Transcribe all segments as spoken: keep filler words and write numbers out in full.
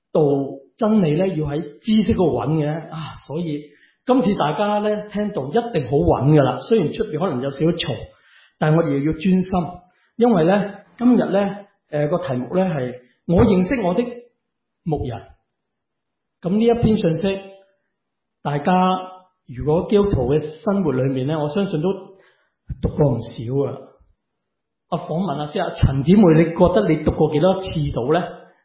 道真理咧要喺知識嗰度揾嘅啊，所以今次大家咧聽道一定好揾噶啦。雖然出邊可能有少少嘈，但係我哋又要專心，因為咧今日咧誒個題目咧係我認識我的牧人。咁呢一篇信息，大家如果基督徒嘅生活裏面咧，我相信都讀過唔少啊。我訪問下先啊，陳姊妹，你覺得你讀過幾多次到咧？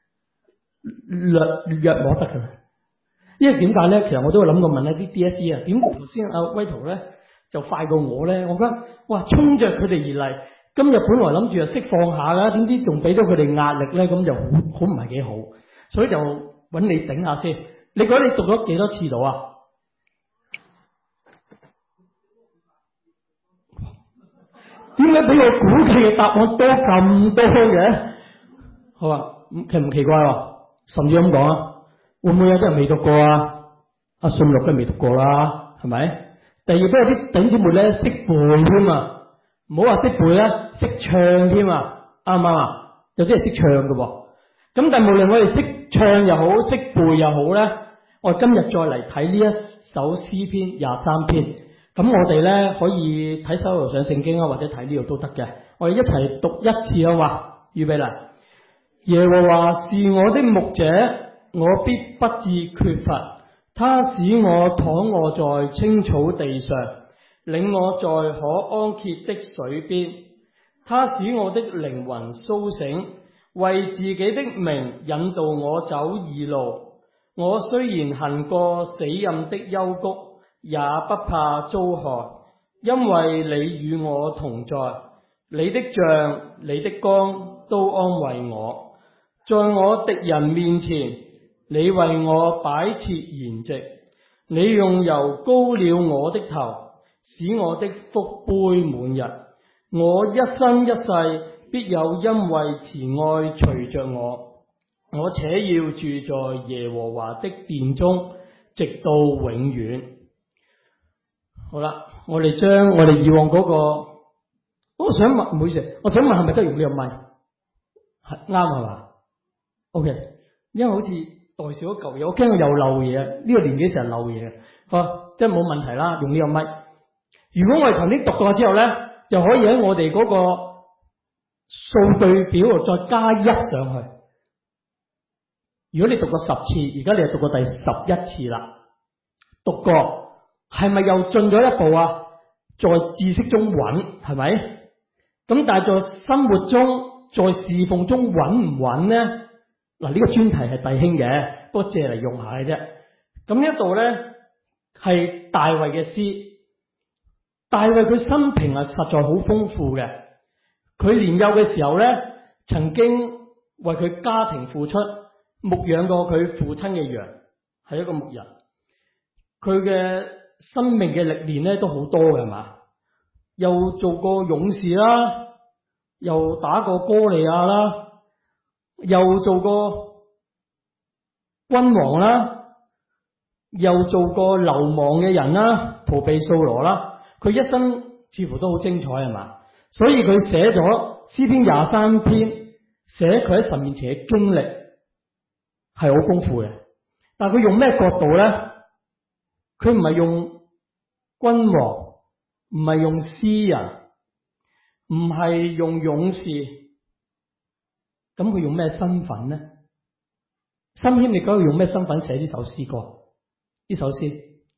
略略摸得㗎。因為點解咧？其實我都有諗過問一啲 D S E 啊，點頭先阿威圖咧就快過我咧？我覺得哇，衝着佢哋而嚟，今日本來諗住就釋放下㗎，點知仲俾到佢哋壓力咧，咁就好好唔係幾好，所以就揾你頂下先。你覺得你讀咗幾多次到啊？點解比我估計嘅答案多咁多嘅？好啊，奇唔奇怪喎？甚至咁講啊，會唔會有啲人未讀過啊？阿信樂都未讀過啦，係咪？第二都有啲頂姊妹咧識背添啊，唔好話識背啦，識唱添啊，啱唔啱啊？有啲係識唱嘅喎。咁但係無論我哋識唱又好，識背又好咧，我哋今日再嚟睇呢一首詩篇廿三篇。咁我哋咧可以睇手頭上聖經啊，或者睇呢度都得嘅。我哋一齊讀一次啊嘛，預備啦。耶和華是我的牧者，我必不致缺乏。他使我躺臥在青草地上，領我在可安歇的水邊。他使我的靈魂甦醒，為自己的名引導我走義路。我雖然行過死蔭的幽谷，也不怕遭害，因為你與我同在。你的杖、你的竿都安慰我。在我敵人面前，你為我擺設筵席。你用油膏了我的頭，使我的福杯滿溢。我一生一世必有恩惠慈愛隨着我。我且要住在耶和華的殿中，直到永遠。好啦，我哋將我哋以往嗰、那個，我想問，唔好意思，我想問係咪得用呢個咪？係啱係嘛 ？OK， 因為好似代少咗舊嘢，我驚我又漏嘢。呢、這個年紀成日漏嘢，好，即係冇問題啦，用呢個咪。如果我哋頭先讀過之後咧，就可以喺我哋嗰個數據表度再加一上去。如果你讀過十次，而家你係讀過第十一次啦，讀過。係咪又進咗一步啊？在知識中穩，係咪？咁但係在生活中，在侍奉中穩唔穩呢？嗱，呢個專題係弟兄嘅，不過借嚟用下嘅啫。咁呢一度咧係大衛嘅詩，大衛佢生平係實在好豐富嘅。佢年幼嘅時候咧，曾經為佢家庭付出，牧養過佢父親嘅羊，係一個牧人。佢嘅生命嘅歷練咧都好多嘅，係嘛？又做過勇士啦，又打過歌利亞啦，又做過君王啦，又做過流亡嘅人啦，逃避掃羅啦。佢一生似乎都好精彩，係嘛？所以佢寫咗詩篇廿三篇，寫佢喺神面前嘅經歷係好豐富嘅。但係佢用咩角度咧？佢唔係用君王，唔係用詩人，唔係用勇士，咁佢用咩身份呢？新篇你覺得佢用咩身份寫呢首詩歌？呢首詩，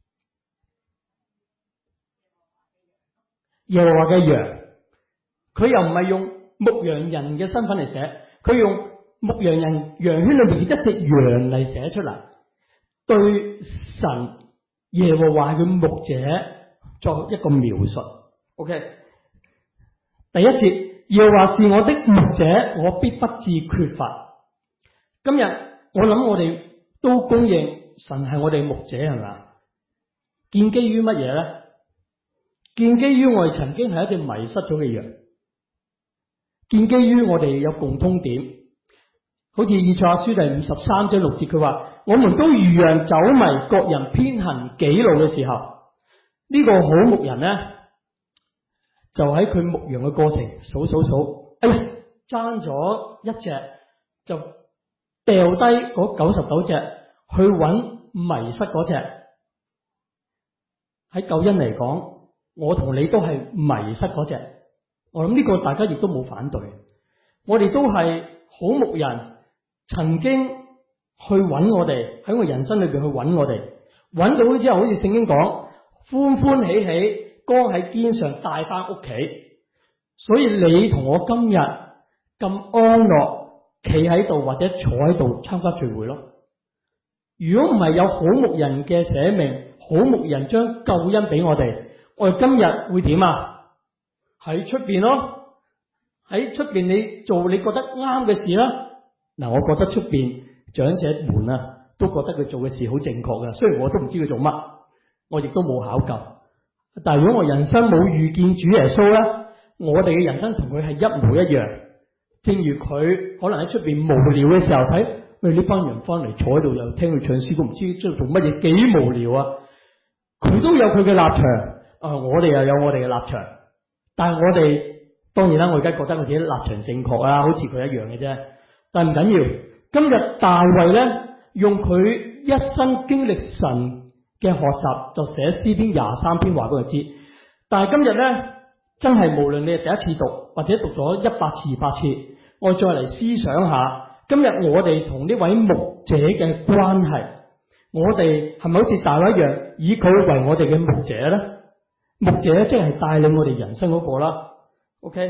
耶和華嘅羊，佢又唔係用牧羊人嘅身份嚟寫，佢用牧羊人羊圈裏面一隻羊嚟寫出嚟，對神耶和華嘅牧者作一個描述。OK， 第一節，耶和華是我的牧者，我必不致缺乏。今日我諗我哋都公認神係我哋牧者，係咪？建基於乜嘢咧？建基於我哋曾經係一隻迷失咗嘅羊，建基於我哋有共通點，好似以賽亞書第五十三章六節，佢話我們都如羊走迷，各人偏行己路嘅時候，呢、這個好牧人咧，就喺佢牧羊嘅過程數數數，哎呀，爭咗一隻就掉低嗰九十九隻去揾迷失嗰隻。喺救恩嚟講，我同你都係迷失嗰隻。我諗呢個大家亦都冇反對。我哋都係好牧人，曾經去揾我哋，喺我人生裏邊去揾我哋，揾到咗之後，好似聖經講，歡歡喜喜，扛喺肩上帶翻屋企。所以你同我今日咁安樂，企喺度或者坐喺度參加聚會咯。如果唔係有好牧人嘅捨命，好牧人將救恩俾我哋，我哋今日會點啊？喺出邊咯，喺出邊你做你覺得啱嘅事啦。嗱，我覺得出邊長者們啊，都覺得佢做嘅事好正確㗎。雖然我都唔知佢做乜，我亦都冇考究。但係如果我人生冇遇見主耶穌咧，我哋嘅人生同佢係一模一樣。正如佢可能喺出邊無聊嘅時候睇，喂，呢班人翻嚟坐喺度又聽佢唱詩，都唔知知道做乜嘢，幾無聊啊！佢都有佢嘅立場，啊，我哋又有我哋嘅立場。但係我哋當然啦，我而家覺得我自己立場正確啊，好似佢一樣嘅啫。但係唔緊要，今日大衛咧用佢一生經歷神嘅學習，就寫詩篇廿三篇話俾佢知。但係今日咧，真係無論你係第一次讀或者讀咗一百次、二百次，我再嚟思想下，今日我哋同呢位牧者嘅關係，我哋係咪好似大衛一樣，以佢為我哋嘅牧者咧？牧者即係帶領我哋人生嗰個啦。OK，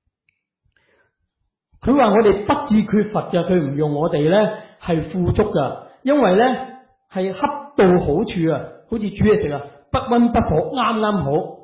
佢話我哋不致缺乏嘅，佢唔用我哋咧係富足噶，因為咧係恰到好處啊，好似煮嘢食啊，不溫不火，啱啱好。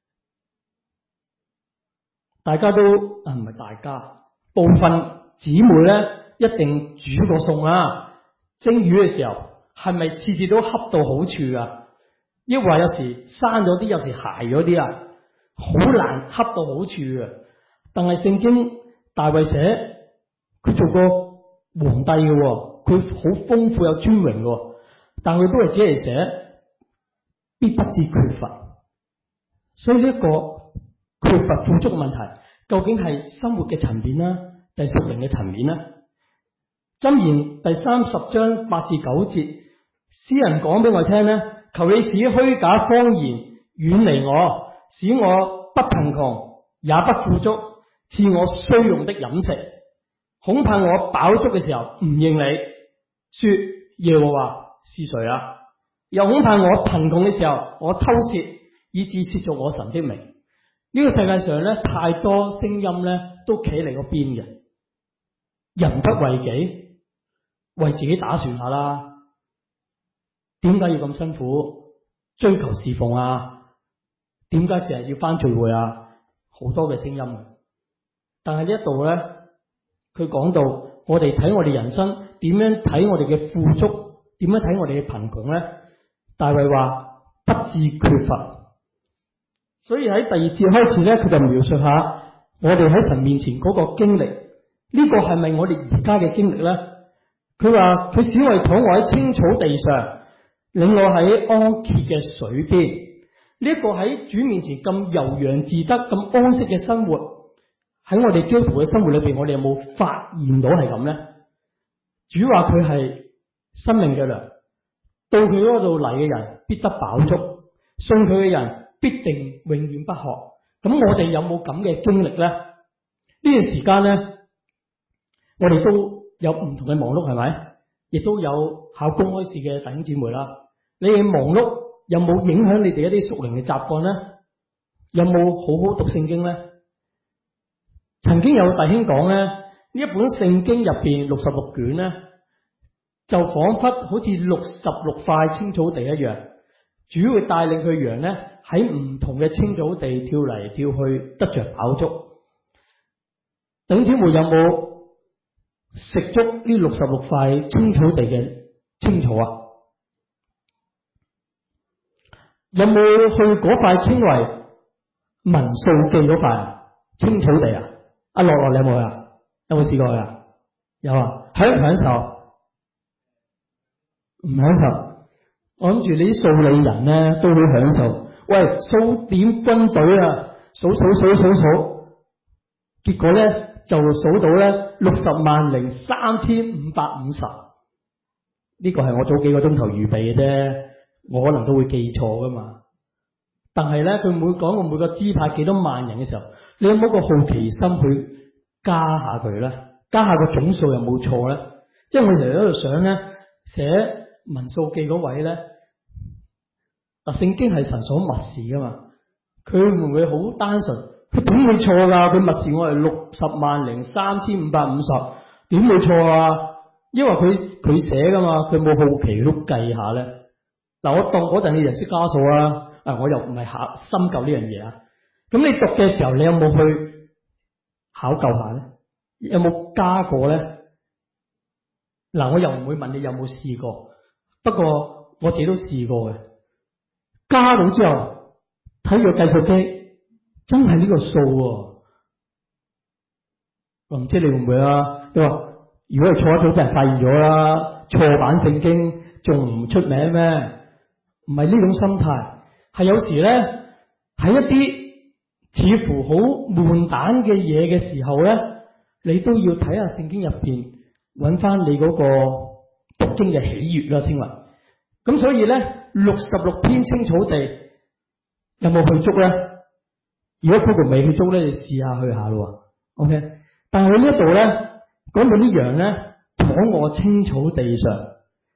大家都啊，唔係大家，部分姊妹咧一定煮個餸啊，蒸魚嘅時候係咪次次都恰到好處啊？抑或有時生咗啲，有時鞋咗啲啊，好難恰到好處啊。但係聖經大衛寫佢做過皇帝嘅，佢好豐富有尊榮嘅，但佢都係只係寫必不致缺乏。所以呢一個缺乏富足嘅問題，究竟係生活嘅層面啦，定係屬靈嘅層面啦？箴言第三十章八至九節，詩人講俾我聽咧，求你使虛假謊言遠離我，使我不貧窮也不富足，賜我需用的飲食。恐怕我飽足嘅時候唔認你，說耶和華是誰啊？又恐怕我貧窮嘅時候，我偷竊，以致褻瀆我神的名。呢個世界上咧，太多聲音咧都企嚟嗰邊嘅，人不為己，為自己打算下啦。點解要咁辛苦追求侍奉啊？點解淨係要返聚會啊？好多嘅聲音。但係呢一度咧，佢講到我哋睇我哋人生點樣睇我哋嘅富足，點樣睇我哋嘅貧窮咧？大衛話不致缺乏。所以喺第二節開始咧，佢就描述下我哋喺神面前嗰個經歷。呢個係咪我哋而家嘅經歷咧？佢話佢使我躺臥喺青草地上，領我喺安歇嘅水邊。呢一個喺主面前咁悠揚自得、咁安息嘅生活，喺我哋基督徒嘅生活裏邊，我哋有冇發現到係咁咧？主話佢係生命嘅糧，到佢嗰度嚟嘅人必得飽足，信佢嘅人必定永遠不渴。咁我哋有冇咁嘅經歷咧？呢段時間咧，我哋都有唔同嘅忙碌，係咪？亦都有考公開試嘅弟兄姊妹啦。你哋忙碌有冇影響你哋一啲屬靈嘅習慣咧？有冇好好讀聖經咧？曾經有弟兄講咧，呢一本聖經入邊六十六卷咧，就仿佛好似六十六塊青草地一樣，主會帶領佢羊咧喺唔同嘅青草地跳嚟跳去，得着飽足。弟兄姊妹有冇食足呢六十六塊青草地嘅青草啊？有冇去嗰塊稱為民數記嗰塊青草地啊？阿樂樂，你有冇去啊？有冇試過去啊？有啊，享唔享受？唔享受。我諗住你啲數理人咧都會享受。喂，數點軍隊啊，數數數數數，結果咧就數到咧六十萬零三千五百五十。呢個係我早幾個鐘頭預備嘅啫，我可能都會記錯噶嘛。但係咧，佢每講到每個支派幾多萬人嘅時候，你有冇個好奇心去加下佢咧？加下個總數有冇錯咧？即係我成日喺度想咧，寫民數記嗰位咧，嗱，聖經係神所默示噶嘛，佢會唔會好單純？佢點會錯噶？佢默示我係六十萬零三千五百五十，點會錯啊？因為佢佢寫噶嘛，佢冇好奇都計下咧。嗱，我當嗰陣你人識加數啊，啊，我又唔係考深究呢樣嘢啊。咁你讀嘅時候，你有冇去考究下咧？有冇加過咧？嗱，我又唔會問你有冇試過，不過我自己都試過嘅。加到之後睇個計數機，真係呢個數喎。我唔知你會唔會啊？你話如果係錯一早俾人發現咗啦，錯版聖經仲唔出名咩？唔係呢種心態，係有時咧喺一啲似乎好悶蛋嘅嘢嘅時候咧，你都要睇下聖經入邊，揾翻你嗰個讀經嘅喜悅啦，稱為。咁所以咧，六十六篇青草地有冇去捉咧？如果 Google 未去捉咧，你試下去下咯。OK， 但係喺呢一度咧，講到啲羊咧，躺臥青草地上。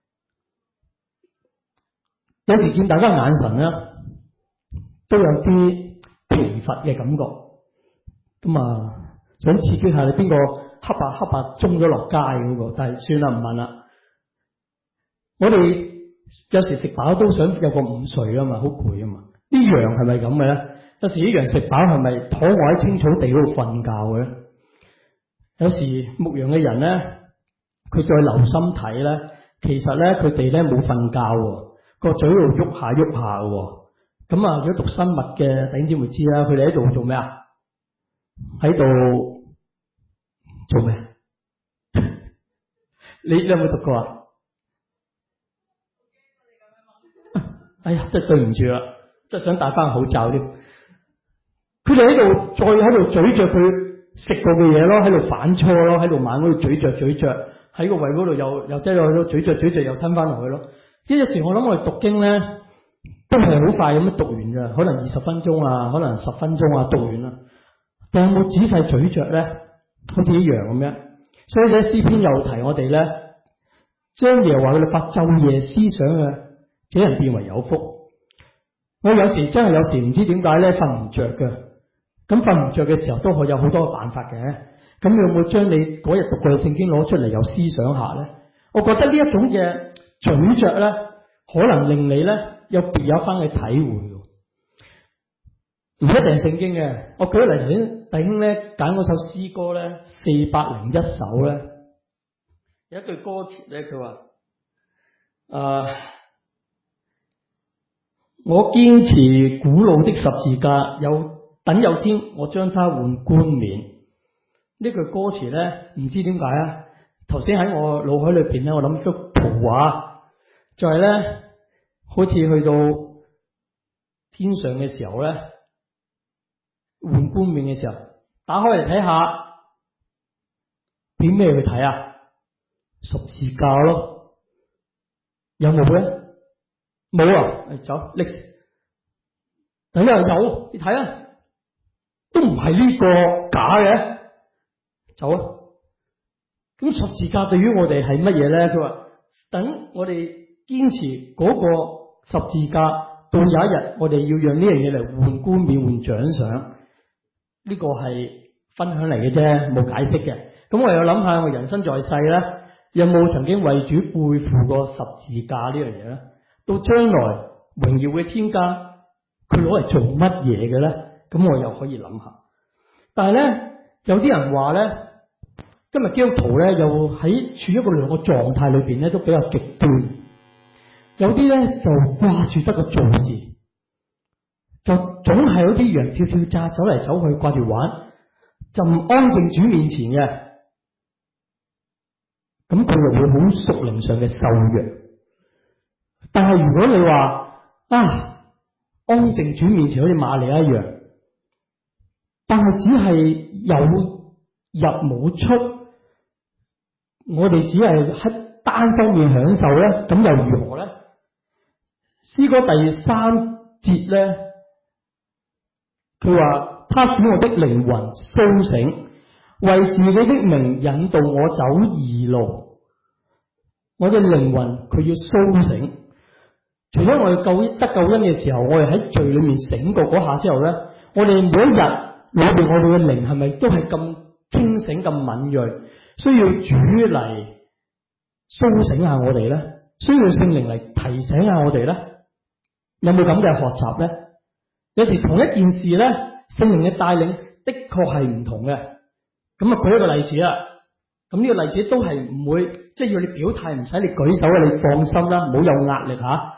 有時見大家眼神咧，都有啲疲乏嘅感覺。咁啊，想刺激下你邊個黑白黑白中咗落街嗰個，但係算啦，唔問啦。我哋有時食飽都想有個午睡啊嘛，好攰啊嘛。啲羊係咪咁嘅咧？有時啲羊食飽係咪躺臥喺青草地嗰度瞓覺嘅咧？有時牧羊嘅人咧，佢再留心睇咧，其實咧佢哋咧冇瞓覺喎，個嘴度喐下喐下喎。咁啊，如果讀生物嘅弟兄姊妹知啦，佢哋喺度做咩啊？喺度做咩？你你有冇讀過啊？哎呀，真係對唔住啦，真係想戴翻口罩添。佢哋喺度再喺度咀嚼佢食過嘅嘢咯，喺度反芻咯，喺度猛嗰度咀嚼咀嚼，喺個胃嗰度又又擠落去，咀嚼咀嚼又吞翻落去咯。呢有時我諗我哋讀經咧，都係好快咁樣讀完㗎，可能二十分鐘啊，可能十分鐘啊讀完啦。但有冇仔細咀嚼咧？好似一樣咁樣。所以咧詩篇又提我哋咧，將耶和華嘅律法晝夜思想嘅，這人變為有福。我有時真係有時唔知點解咧瞓唔着嘅，咁瞓唔着嘅時候都可以有好多辦法嘅。咁你有冇將你嗰日讀過嘅聖經攞出嚟又思想下咧？我覺得呢一種嘅咀嚼咧，可能令你咧有別有翻嘅體會。唔一定係聖經嘅，我舉例頭先弟兄咧揀嗰首詩歌咧，四百零一首咧，有一句歌詞咧，佢話：誒，我堅持古老的十字架，有等有天我將它換冠冕。呢句歌詞咧，唔知點解啊？頭先喺我腦海裏邊咧，我諗出圖畫，就係咧，好似去到天上嘅時候咧。換冠冕嘅時候，打開嚟睇下，俾咩去睇啊？十字架咯，有冇咧？冇啊！誒，走，歷史，等下有，你睇啊，都唔係呢個假嘅，走啊！咁十字架對於我哋係乜嘢咧？佢話等我哋堅持嗰個十字架，到有一日我哋要讓呢樣嘢嚟換冠冕、換獎賞。呢個係分享嚟嘅啫，冇解釋嘅。咁我又諗下，我人生在世咧，有冇曾經為主背負過十字架呢樣嘢咧？到將來榮耀嘅天家，佢攞嚟做乜嘢嘅咧？咁我又可以諗下。但係咧，有啲人話咧，今日基督徒咧又喺處於一個兩個狀態裏邊咧，都比較極端。有啲咧就掛住得個做字。就總係有啲羊跳跳扎走嚟走去掛住玩，就唔安靜主面前嘅，咁佢又會好屬靈上嘅瘦弱。但係如果你話啊，安靜主面前好似瑪利亞一樣，但係只係有入冇出，我哋只係喺單方面享受咧，咁又如何咧？詩歌第三節咧，佢話：他使我的靈魂甦醒，為自己的名引導我走義路。我嘅靈魂佢要甦醒。除咗我哋救得救恩嘅時候，我哋喺罪裏面醒過嗰下之後咧，我哋每一日裏邊我哋嘅靈係咪都係咁清醒、咁敏銳？需要主嚟甦醒下我哋咧？需要聖靈嚟提醒下我哋咧？有冇咁嘅學習咧？有時同一件事咧，聖靈嘅帶領的確係唔同嘅。咁啊，舉一個例子啦。咁呢個例子都係唔會，即係要你表態，唔使你舉手啊，你放心啦，唔好有壓力吓。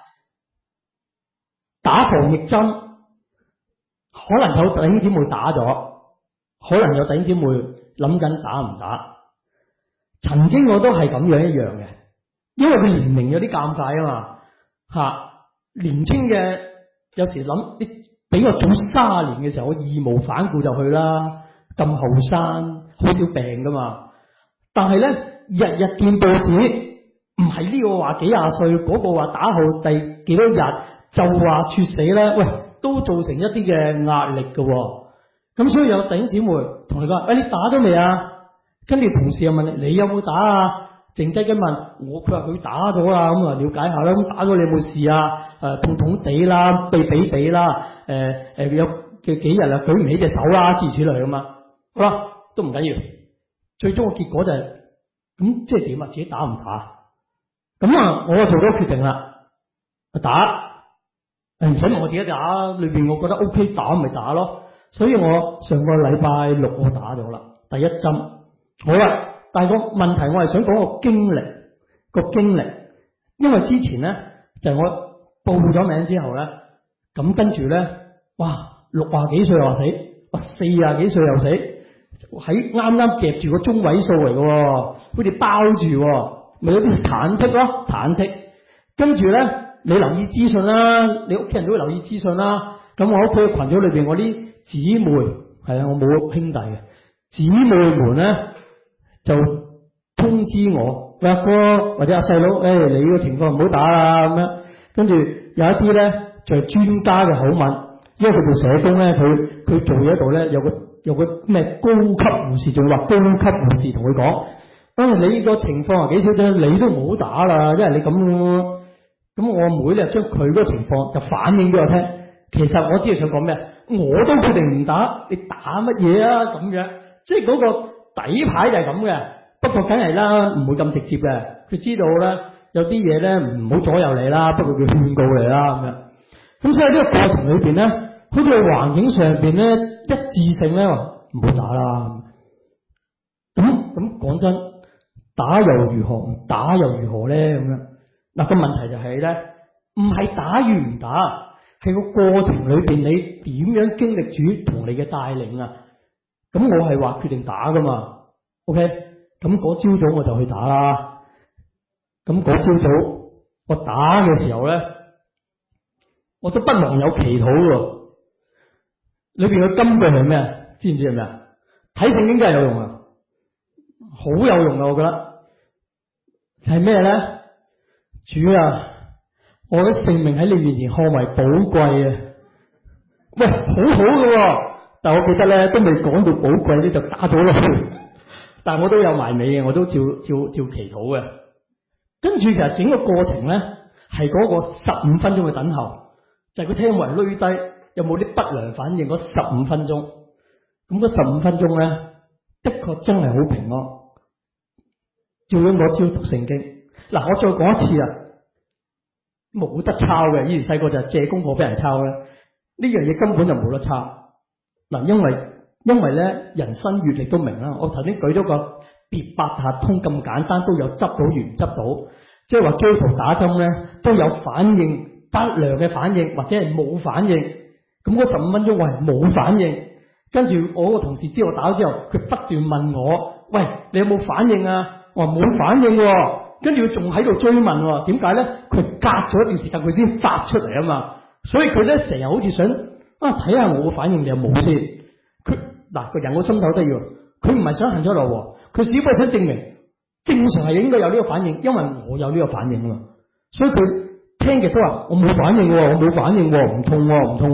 打防疫針，可能有弟兄姊妹打咗，可能有弟兄姊妹諗緊打唔打。曾經我都係咁樣一樣嘅，因為佢年齡有啲尷尬啊嘛，吓年青嘅有時諗，你俾我早卅年嘅時候，我義無反顧就去啦，咁後生，好少病噶嘛。但係咧，日日見報紙，唔係呢個話幾廿歲，嗰、那個話打後第幾多日就話猝死咧，喂，都造成一啲嘅壓力噶。咁所以有弟兄姊妹同你講：喂、哎，你打咗未啊？跟住同事又問你：你有冇打啊？靜雞雞問我，佢話佢打咗啦，咁啊了解下啦。咁打咗你有冇事啊？誒，痛痛地啦，痹痹地啦，誒、呃、誒有嘅幾日啊，舉唔起隻手啦，諸如此類噶嘛。好啦，都唔緊要。最終嘅結果就係、是、咁，即係點啊？自己打唔打？咁啊，我就做咗決定啦，打。誒，唔使問我自己打，裏邊我覺得 O K， 打咪打咯。所以我上個禮拜六我打咗啦，第一針。好啦，但係個問題我係想講個經歷，個經歷，因為之前咧就係、我報咗名之後咧，咁跟住咧，哇，六廿幾歲又死，哇，四廿幾歲又死，喺啱啱夾住個中位數嚟嘅，好似包住，咪有啲忐忑咯，忐忑。跟住咧，你留意資訊啦，你屋企人都會留意資訊啦。咁我屋企嘅群組裏邊，我啲姊妹係啊，我冇兄弟嘅姊妹們咧。就通知我，喂，阿哥或者阿細佬，誒、哎，你個情況唔好打啦咁樣。跟住有一啲咧就係、是、專家嘅口吻，因為佢做社工咧，佢佢做嘢度咧有個有個咩高級護士，仲話高級護士同佢講，當然你呢個情況係幾少啫，你都唔好打啦，因為你咁。咁我妹咧將佢嗰個情況就反映俾我聽。其實我知道想講咩，我都決定唔打，你打乜嘢啊？咁樣，即係嗰、那個。底牌就係咁嘅，不過梗係啦，唔會咁直接嘅。佢知道咧，有啲嘢咧唔好左右你啦，不過佢勸告你啦咁樣。咁所以呢個過程裏邊咧，好似環境上邊咧一致性咧，唔好打啦。咁咁講真，打又如何？唔打又如何咧？咁樣嗱，個問題就係咧，唔係打與唔打，係個過程裏邊你點樣經歷主同你嘅帶領啊？咁我係話決定打噶嘛 ，OK？咁嗰朝早我就去打啦。咁嗰朝早我打嘅時候咧，我都不忘有祈禱喎。裏邊嘅金句係咩？知唔知係咩啊？睇聖經真係有用啊，好有用啊！我覺得係咩咧？主啊，我嘅性命喺你面前看為寶貴啊！喂，好好嘅喎。但我記得咧，都未講到寶貴咧，就打咗落去。但係我都有埋尾嘅，我都照照照祈禱嘅。跟住其實整個過程咧，係嗰個十五分鐘嘅等候，就係、是、佢聽冇人攣低，有冇啲不良反應嗰十五分鐘。咁嗰十五分鐘咧，的確真係好平安。照咗我朝讀聖經。嗱，我再講一次啊，冇得抄嘅。以前細個就借功課俾人抄咧，呢樣嘢根本就冇得抄。嗱，因為因為咧，人生閲歷都明啦。我頭先舉咗個別八達通咁簡單，都有執到與唔執到，即係話基督徒打針咧都有反應不良嘅反應，或者係冇反應。咁嗰十五分鐘我係冇反應，跟住我個同事知我打咗之後，佢不斷問我：喂，你有冇反應啊？我話冇反應喎，跟住佢仲喺度追問喎，點解咧？佢隔咗一段時間佢先發出嚟啊嘛，所以佢咧成日好似想。啊！睇下我嘅反應，你有冇先？佢嗱個人個心頭都要佢唔係想行咗路，佢只不過想證明正常係應該有呢個反應，因為我有呢個反應啊嘛。所以佢聽嘅都話我冇反應，我冇反應，唔痛唔痛，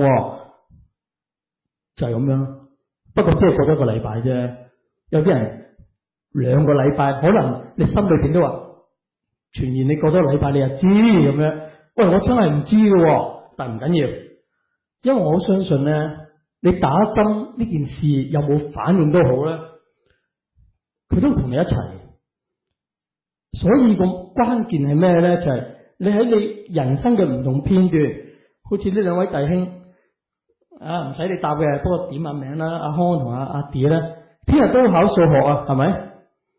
就係咁樣。不過即係過咗一個禮拜啫，有啲人兩個禮拜，可能你心裏邊都話傳言，你過咗個禮拜你就知咁樣。喂，我真係唔知嘅，但係唔緊要，因為我好相信咧，你打針呢件事有冇反應都好咧，佢都同你一齊。所以個關鍵係咩咧？就係、是、你喺你人生嘅唔同片段，好似呢兩位弟兄啊，唔使你答嘅，不過點下名啦，阿康同阿阿 D 咧，聽日都考數學啊，係咪？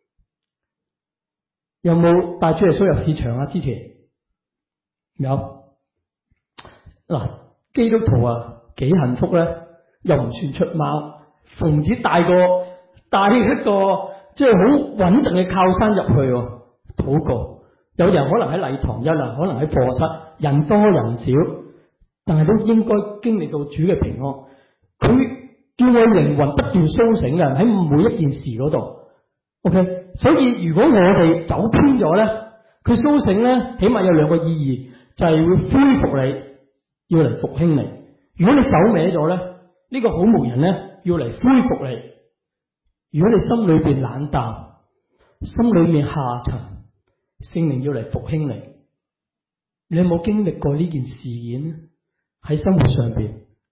有冇帶主耶穌入市場啊？之前有嗱，基督徒啊幾幸福咧，又唔算出貓，奉旨帶個帶一個即係好穩陣嘅靠山入去禱告。有人可能喺禮堂，有人可能喺課室，人多人少，但係都應該經歷到主嘅平安。佢叫我靈魂不斷甦醒嘅喺每一件事嗰度。OK。所以如果我哋走偏咗咧，佢甦醒咧，起碼有兩個意義，就係、是、會恢復你，要嚟復興你。如果你走歪咗咧，呢、這個好牧人咧要嚟恢復你。如果你心裏邊冷淡，心裏面下沉，聖靈要嚟復興你。你有冇經歷過呢件事件喺生活上邊？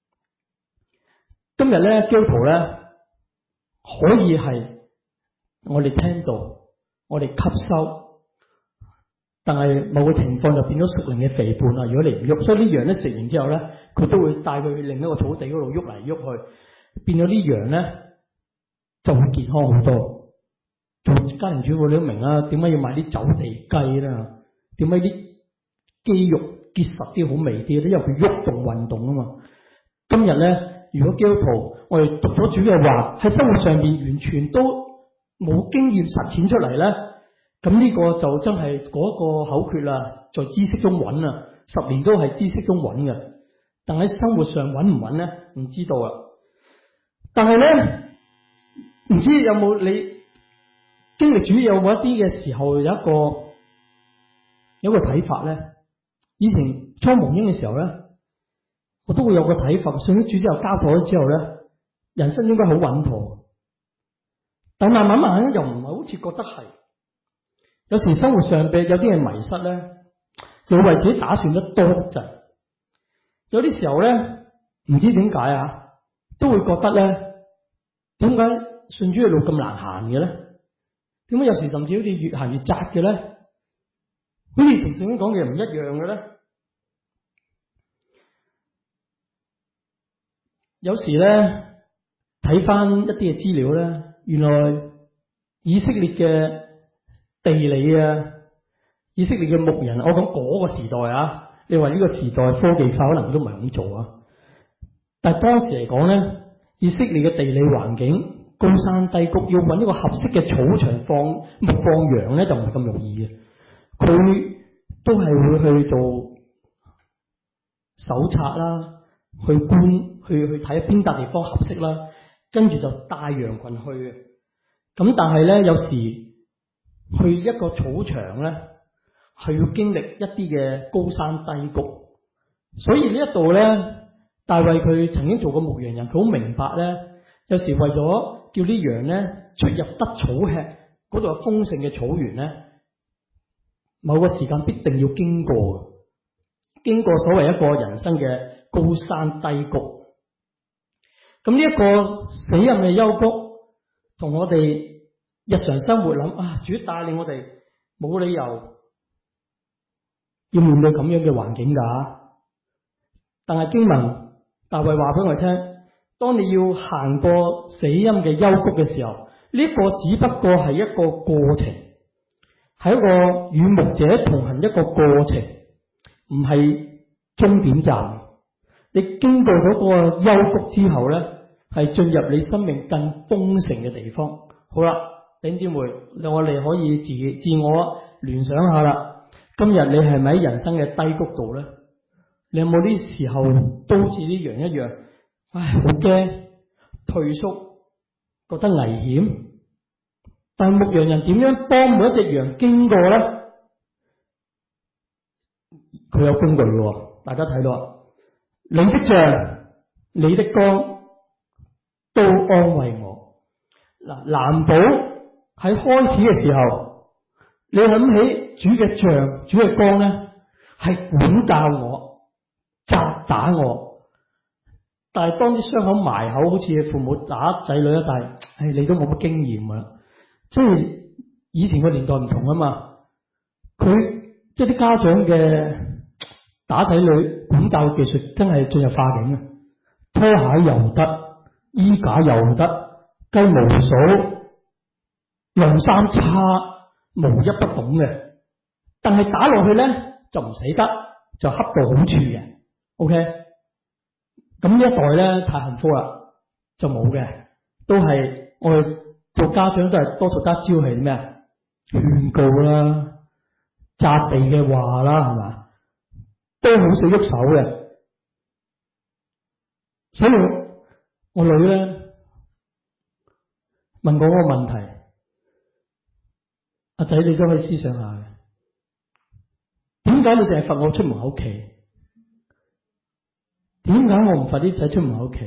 今日咧，基督徒咧可以係我哋聽到，我哋吸收，但係某個情況就變咗屬靈嘅肥胖啦。如果你唔喐，所以呢羊咧食完之後咧，佢都會帶佢去另一個草地嗰度喐嚟喐去，變咗呢羊咧就會健康好多。做家庭主婦你都明啦，點解要買啲走地雞啦？點解啲肌肉結實啲、好微啲咧？因為佢喐動運動啊嘛。今日咧，如果基督徒我哋讀咗主嘅話，喺生活上面完全都冇經驗實踐出嚟咧，咁呢個就真係嗰個口訣啦，在知識中揾啊，十年都係知識中揾嘅，但喺生活上揾唔揾咧，唔知道啊。但係咧，唔知有冇你經歷主有冇一啲嘅時候，有一個有一個睇法咧？以前初蒙恩嘅時候咧，我都會有個睇法，信咗主之後交咗之後咧，人生應該好穩妥。但慢慢慢慢又唔係好似覺得係，有時生活上邊有啲嘢迷失咧，就會為自己打算得多得滯。有啲時候咧，唔知點解啊，都會覺得咧，點解信主嘅路咁難行嘅咧？點解有時甚至好似越行越窄嘅咧？好似同聖經講嘅唔一樣嘅咧？有時咧睇翻一啲嘅資料咧，原來以色列嘅地理啊，以色列嘅牧人，我講嗰個時代啊，你話呢個時代科技化可能都唔係咁做啊。但係當時嚟講咧，以色列嘅地理環境高山低谷，要揾一個合適嘅草場放牧放羊咧，就唔係咁容易嘅。佢都係會去做搜查啦，去觀去去睇邊笪地方合適啦，跟住就帶羊群去嘅。咁但係咧，有時去一個草場咧，係要經歷一啲嘅高山低谷。所以呢一度咧，大衛佢曾經做過牧羊人，佢好明白咧，有時為咗叫啲羊咧出入得草吃，嗰度有豐盛嘅草原咧，某個時間必定要經過，經過所謂一個人生嘅高山低谷。咁呢一個死蔭嘅幽谷，同我哋日常生活諗啊，主帶領我哋冇理由要面對咁樣嘅環境噶。但係經文大衛話俾我哋聽，當你要行過死蔭嘅幽谷嘅時候，呢一個只不過係一個過程，係一個與牧者同行一個過程，唔係終點站。你經過嗰個幽谷之後咧，係進入你生命更豐盛嘅地方。好啦，弟兄姊妹，我哋可以自自我聯想下啦。今日你係咪喺人生嘅低谷度咧？你有冇啲時候都好似啲羊一樣，唉，好驚、退縮、 覺得危險，但係牧羊人點樣幫每一隻羊經過咧？佢有工具嘅，大家睇到，你的杖、你的竿都安慰我。嗱，難保喺開始嘅時候，你諗起主嘅杖、主嘅竿咧，係管教我、責打我。但係當啲傷口埋口，好似父母打仔女一大，唉，你都冇乜經驗噶啦。即係以前個年代唔同啊嘛，佢即係啲家長嘅打仔女管教技術真係進入化境啊！拖鞋又得，衣架又得，雞毛掃、晾衫叉，無一不懂嘅。但係打落去咧就唔死得，就恰到好處嘅。OK， 咁呢一代咧太幸福啦，就冇嘅，都係我哋做家長都係多數得招係咩啊？勸告啦、責備嘅話啦，係嘛？都好少喐手嘅。所以我我女咧問過我個問題，阿仔你都可以思想下嘅，點解你淨係罰我出門口企？點解我唔罰啲仔出門口企？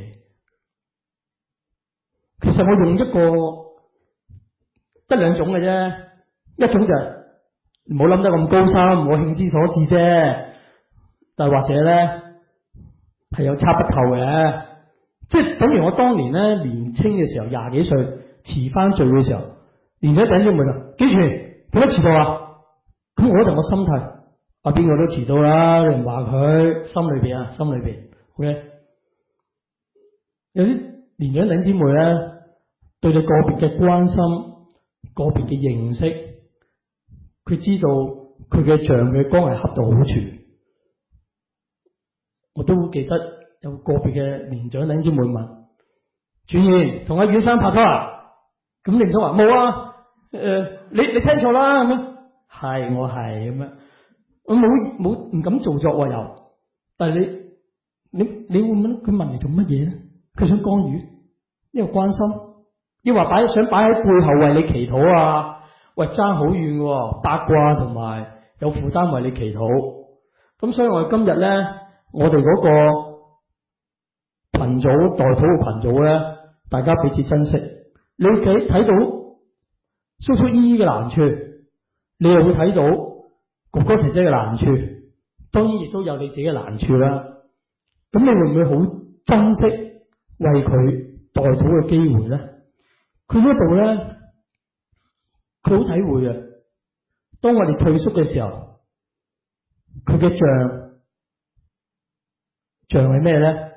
其實我用一個得兩種嘅啫，一種就係唔好諗得咁高深，我興之所至啫。但係或者咧係有差不透嘅，即係等於我當年咧年青嘅時候，廿幾歲遲翻聚嘅時候，連咗頂咗門啦，幾時點解遲到啊？咁我嗰陣我心態，啊邊個都遲到啦，你唔話佢，心裏邊啊，心裏邊 OK。有啲年長頂姊妹咧，對你個別嘅關心、個別嘅認識，佢知道佢嘅杖嘅光係恰到好處。我都記得有個別嘅年長領姊妹問：主任同阿遠山拍拖啊？咁你唔通話冇啊？誒、呃，你你聽錯啦咁樣，係我係咁樣，我冇冇唔敢做作喎又。但係你你你會問佢問嚟做乜嘢咧？佢想干預，呢個關心，要話擺想擺喺背後為你祈禱啊？喂，爭好遠嘅，八卦同埋有負擔為你祈禱。咁所以我哋今日咧。我哋嗰個群組代禱嘅群組咧，大家彼此珍惜。你睇睇到叔叔姨姨嘅難處，你又會睇到哥哥姐姐嘅難處，當然亦都有你自己嘅難處啦。咁你會唔會好珍惜為佢代禱嘅機會咧？佢呢度咧，佢好體會嘅。當我哋退縮嘅時候，佢嘅杖。杖係咩咧？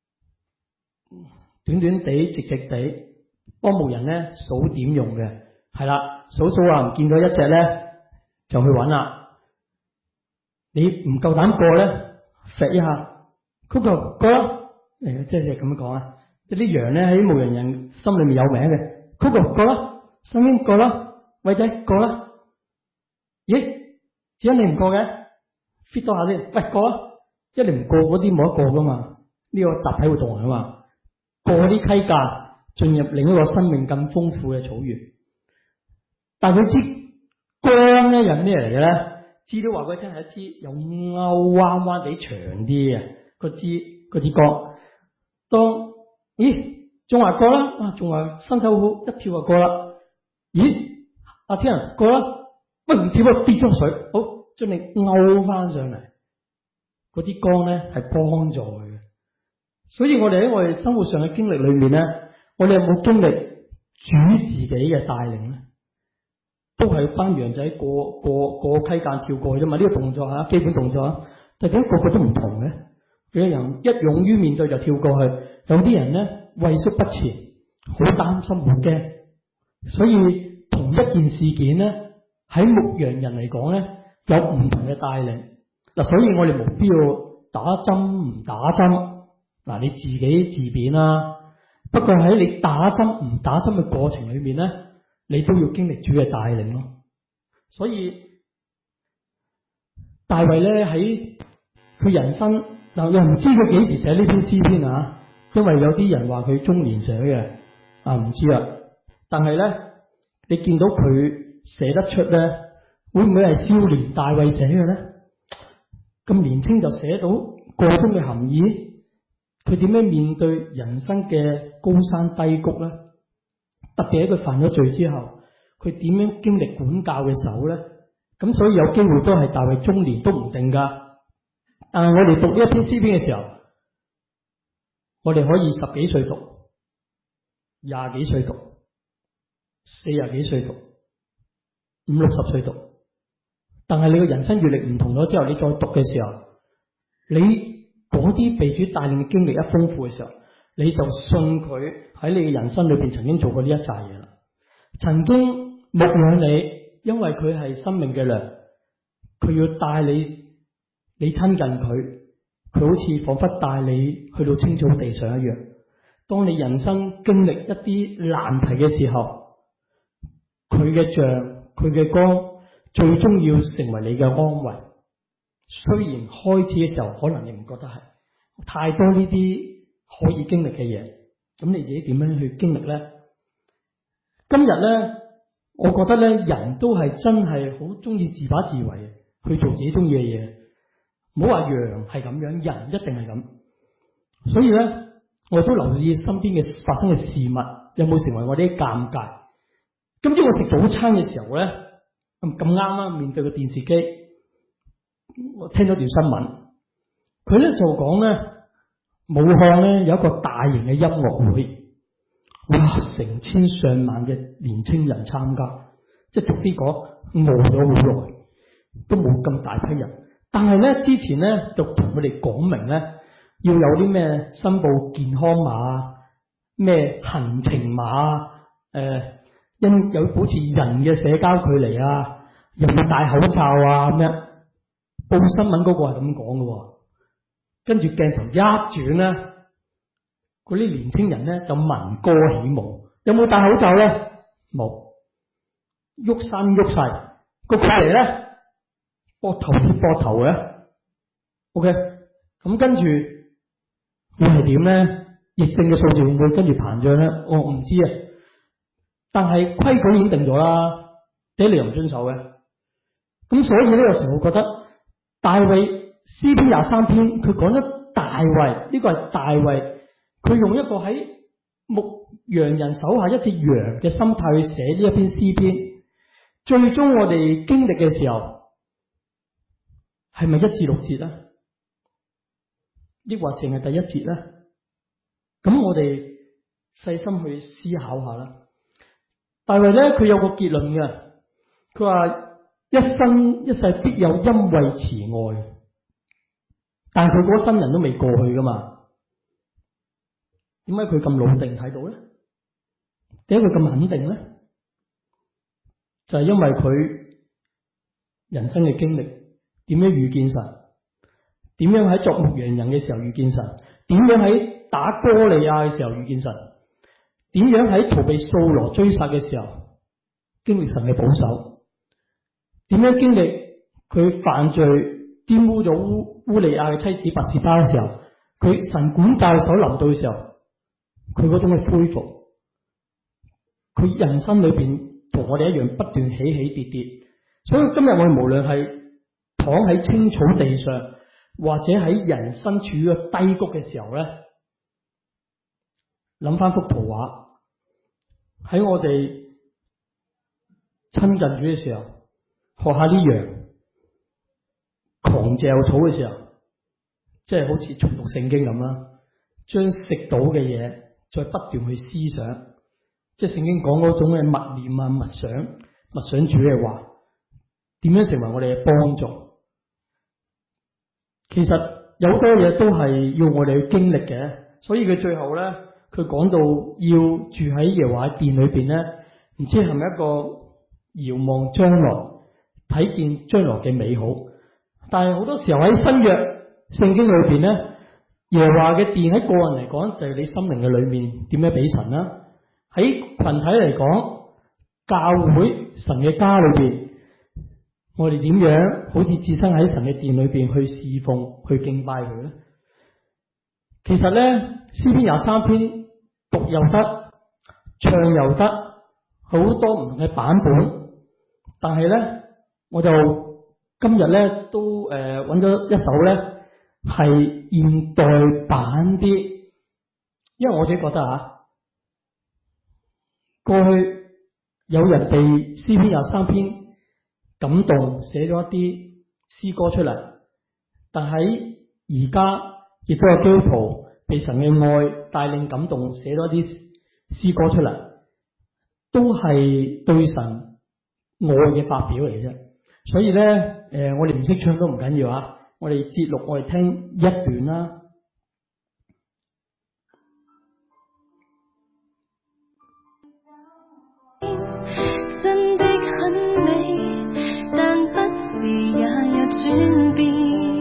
短短地、直直地，幫牧人咧數點用嘅，係啦，數數啊，唔見到一隻咧就去揾啦。你唔夠膽過咧，揈一下，嗰個過啦，誒，即係咁樣講啊。啲羊咧喺牧羊人心裏面有名嘅，嗰個過啦，身邊過啦，偉仔過啦。咦，只因你唔過嘅 ，fit 多下先，喂過啦。一你唔過嗰啲冇得過噶嘛，呢、這個集體活動啊嘛，過啲溪澗進入另一個生命更豐富嘅草原。但係佢支竿咧係咩嚟嘅咧？資料話佢聽係一支有勾彎彎地長啲嘅個支嗰支竿。當咦仲話過啦，啊仲話伸手好一跳就過啦。咦阿天人過啦，喂唔跳啊跌咗水，好將你勾翻上嚟。嗰啲光咧係幫助佢嘅，所以我哋喺我哋生活上嘅經歷裏面咧，我哋有冇經歷主自己嘅帶領咧？都係班羊仔過過過溪澗跳過去啫嘛，呢、這個動作吓基本動作啊，但係點解個個都唔同嘅？有人一勇於面對就跳過去，有啲人咧畏縮不前，好擔心好驚，所以同一件事件咧喺牧羊人嚟講咧有唔同嘅帶領。嗱，所以我哋冇必要打針唔打針，嗱你自己自便啦。不過喺你打針唔打針嘅過程裏面咧，你都要經歷主嘅帶領咯。所以大衛咧喺佢人生嗱，又唔知佢幾時寫呢篇詩篇啊？因為有啲人話佢中年寫嘅， 啊唔知啊，但係咧你見到佢寫得出咧，會唔會係少年大衛寫嘅咧？咁年青就寫到個中嘅含義，佢點樣面對人生嘅高山低谷咧？特別喺佢犯咗罪之後，佢點樣經歷管教嘅手咧？咁所以有機會都係大衛中年都唔定噶。但係我哋讀呢一篇詩篇嘅時候，我哋可以十幾歲讀，廿幾歲讀，四十幾歲讀，五六十歲讀。但係你嘅人生閱歷唔同咗之後，你再讀嘅時候，你嗰啲被主帶領嘅經歷一豐富嘅時候，你就信佢喺你嘅人生裏邊曾經做過呢一紮嘢啦。曾經牧養你，因為佢係生命嘅糧，佢要帶你，你親近佢，佢好似彷彿帶你去到青草地上一樣。當你人生經歷一啲難題嘅時候，佢嘅杖，佢嘅光，最終要成為你嘅安慰。雖然開始嘅時候可能你唔覺得係太多呢啲可以經歷嘅嘢，咁你自己點樣去經歷呢？今日呢，我覺得呢，人都係真係好中意自把自為，去做自己中意嘅嘢。唔好話羊係咁樣，人一定係咁。所以呢，我都留意身邊嘅發生嘅事物，有冇成為我啲尷尬。今朝我食早餐嘅時候呢，咁啱啦，面對個電視機，我聽咗段新聞，佢咧就講咧，武漢咧有一個大型嘅音樂會，哇，成千上萬嘅年青人參加，即係逐啲講餓咗好耐，都冇咁大批人。但係咧之前咧就同佢哋講明咧，要有啲咩申報健康碼、咩行程碼，誒、呃，因有保持人嘅社交距離啊，又要戴口罩啊咁樣。報新聞嗰個係咁講嘅，跟住鏡頭一轉咧，嗰啲年青人咧就聞歌起舞，有冇戴口罩咧？冇，喐身喐勢，個距離咧，膊頭貼膊頭嘅 ，OK，咁跟住會係點咧？疫症嘅數字會唔會跟住膨脹咧？我唔知啊，但係規矩已經定咗啦，點解你又唔遵守嘅？咁所以呢個時候我覺得。大衛詩篇廿三篇，佢講咗大衛，呢個係大衛，佢用一個喺牧羊人手下一隻羊嘅心態去寫呢一篇詩篇。最終我哋經歷嘅時候，係咪一至六節咧？抑或淨係第一節咧？咁我哋細心去思考下啦。大衛咧，佢有個結論嘅，佢話。一生一世必有恩惠慈愛，但係佢嗰生人都未過去噶嘛？點解佢咁老定睇到咧？點解佢咁肯定咧？就係因為佢人生嘅經歷，點樣遇見神，點樣喺作牧羊人嘅時候遇見神，點樣喺打歌利亞嘅時候遇見神，點樣喺逃避掃羅追殺嘅時候經歷神嘅保守。點樣經歷佢犯罪玷污咗烏烏利亞嘅妻子拔示巴嘅時候，佢神管教手臨到嘅時候，佢嗰種嘅恢復，佢人生裏邊同我哋一樣不斷起起跌跌。所以今日我哋無論係躺喺青草地上，或者喺人生處於個低谷嘅時候咧，諗翻幅圖畫，喺我哋親近主嘅時候。學下呢樣狂嚼草嘅時候，即係好似重讀聖經咁啦，將食到嘅嘢再不斷去思想，即係聖經講嗰種嘅默念啊、默想、默想主嘅話，點樣成為我哋嘅幫助？其實有好多嘢都係要我哋去經歷嘅，所以佢最後咧，佢講到要住喺耶和華殿裏邊咧，唔知係咪一個遙望將來。睇見將來嘅美好，但係好多時候喺新約聖經裏邊咧，耶和華嘅殿喺個人嚟講就係你心靈嘅裏面點樣俾神啦。喺群體嚟講，教會神嘅家裏邊，我哋點樣好似置身喺神嘅殿裏邊去侍奉、去敬拜佢咧？其實咧，詩篇廿三篇讀又得， 唱又得，好多唔同嘅版本。但係咧，我就今日咧都誒揾咗一首咧係現代版啲，因為我自己覺得啊，過去有人被詩篇廿三篇感動，寫咗一啲詩歌出嚟，但喺而家亦都有基督徒被神嘅愛帶領感動，寫咗一啲詩歌出嚟，都係對神愛嘅發表嚟啫。所以咧，誒、呃，我哋唔識唱都唔緊要啊，我哋節錄我哋聽一段啦。 真的很美，但不時也有轉變，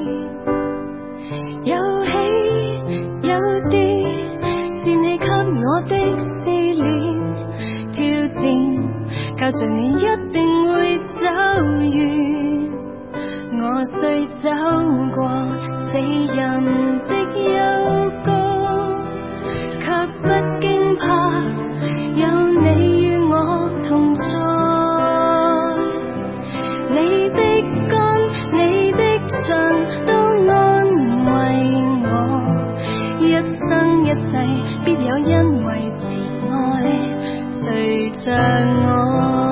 有起有跌，是你給我的試煉挑戰，靠着你一定會走遠。我雖走過死蔭的幽谷，卻不驚怕，有你與我同在。你的竿，你的杖都安慰我，一生一世必有恩惠慈愛隨着我。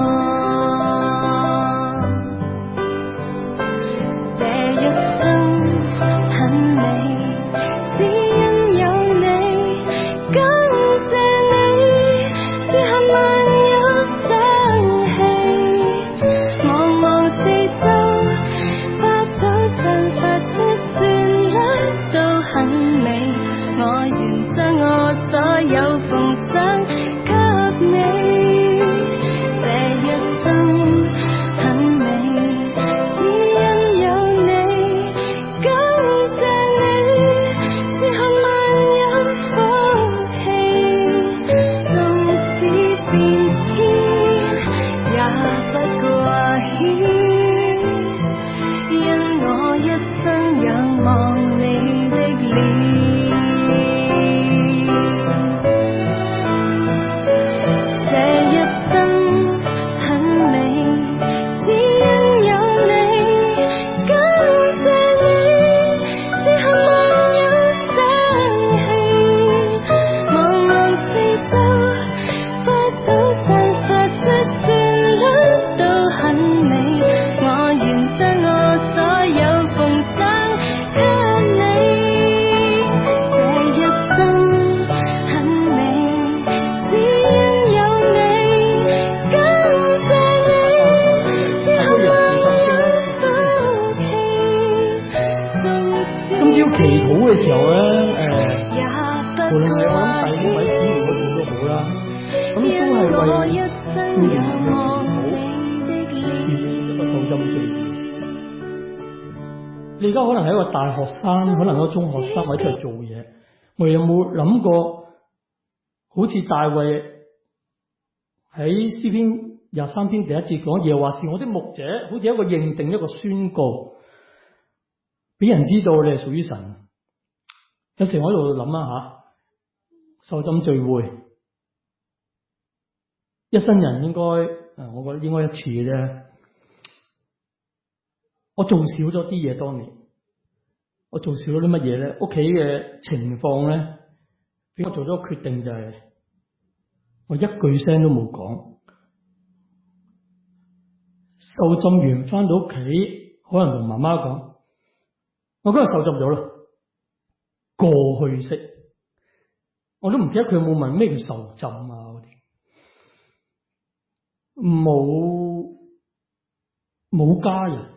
你而家可能係一個大學生，可能一個中學生，或者出嚟做嘢，我哋有冇諗過，好似大衛喺詩篇廿三篇第一節講，耶和華是我的牧者，好似一個認定，一個宣告，俾人知道你係屬於神。有時我喺度諗啊吓，受浸聚會，一生人應該，誒，我覺得應該一次嘅啫。我做少咗啲嘢，當年我做少咗啲乜嘢咧？屋企嘅情況咧，俾我做咗個決定，就係我一句聲都冇講。受浸完翻到屋企，可能同媽媽講：我今日受浸咗啦。過去式，我都唔記得佢有冇問咩叫受浸啊嗰啲，冇冇家人。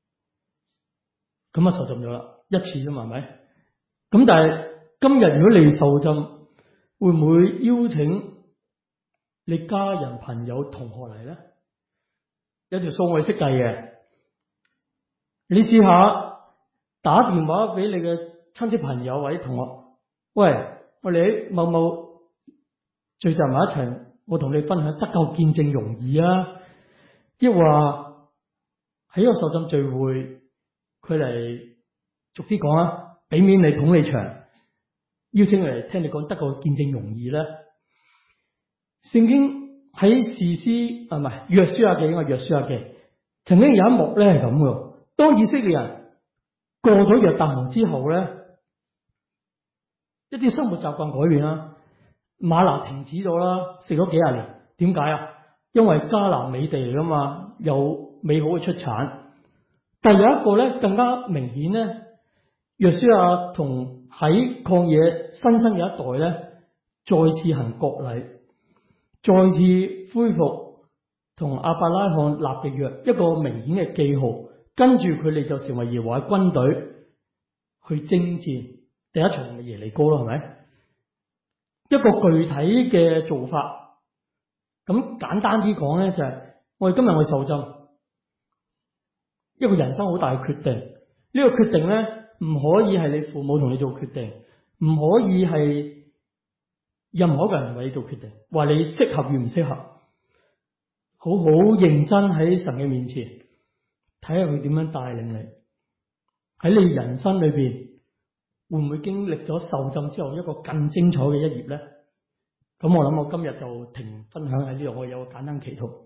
咁啊受浸咗啦，一次啫嘛，係咪？咁但係今日如果你受浸，會唔會邀請你家人、朋友、同學嚟咧？有條數我哋識計嘅，你試下打電話俾你嘅親戚朋友或者同學，喂，我哋喺某某聚集埋一齊，我同你分享得救見證容易啊！抑或喺一個受浸聚會。佢嚟逐啲講啊，俾面你捧你場，邀請你嚟聽你講得個見證容易咧。 聖經喺士師啊，唔係約書亞記，應該約書亞記，曾經有一幕咧係咁嘅。當以色列人過咗約旦河之後咧，一啲生活習慣改變啦，嗎哪停止咗啦，食咗幾廿年。點解啊？因為迦南美地嚟噶嘛，有美好嘅出產。但係有一個咧更加明顯咧，約書亞同喺曠野新生嘅一代咧，再次行割禮，再次恢復同亞伯拉罕立嘅約，一個明顯嘅記號。跟住佢哋就成為耶和華軍隊去征戰。第一場咪耶利哥咯，係咪？一個具體嘅做法。咁簡單啲講咧，就係我哋今日我哋受浸，一個人生好大嘅決定。呢個決定咧，唔可以係你父母同你做決定，唔可以係任何一個人為你做決定，話你適合與唔適合。好好認真喺神嘅面前，睇下佢點樣帶領你。喺你人生裏邊，會唔會經歷咗受浸之後一個更精彩嘅一頁咧？咁我諗我今日就停分享喺呢度，我有個簡單祈禱。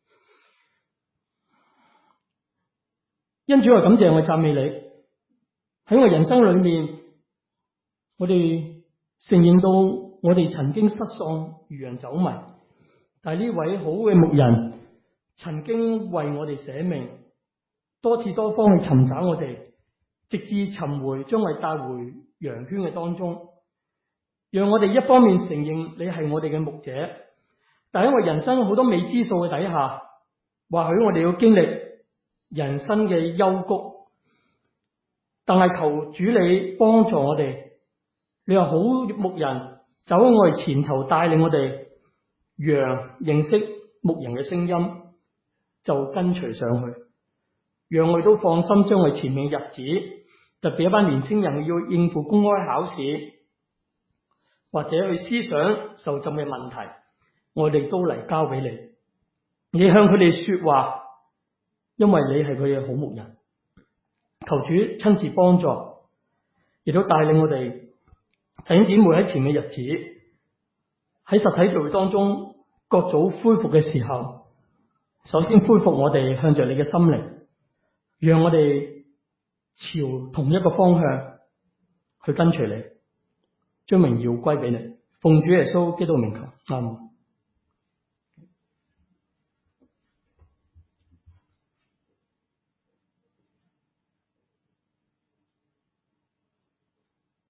因主我感謝我讚美你，喺我人生裏面，我哋承認到我哋曾經失喪如羊走迷，但係呢位好嘅牧人曾經為我哋捨命，多次多方去尋找我哋，直至尋回將我哋帶回羊圈嘅當中，讓我哋一方面承認你係我哋嘅牧者，但係因為人生好多未知數嘅底下，或許我哋要經歷人生嘅幽谷，但係求主你幫助我哋，你話好牧人走喺我哋前頭帶領我哋，羊認識牧人嘅聲音就跟隨上去，讓我哋都放心將我哋前面嘅日子，特別一班年輕人要應付公開考試或者去思想受浸嘅問題，我哋都嚟交俾你，你向佢哋說話，因為你係佢嘅好牧人。求主親自幫助，亦都帶領我哋弟兄姊妹喺前嘅日子，喺實體聚會當中各組恢復嘅時候，首先恢復我哋向着你嘅心靈，讓我哋朝同一個方向去跟隨你，將榮耀歸俾你。奉主耶穌基督名求，阿們。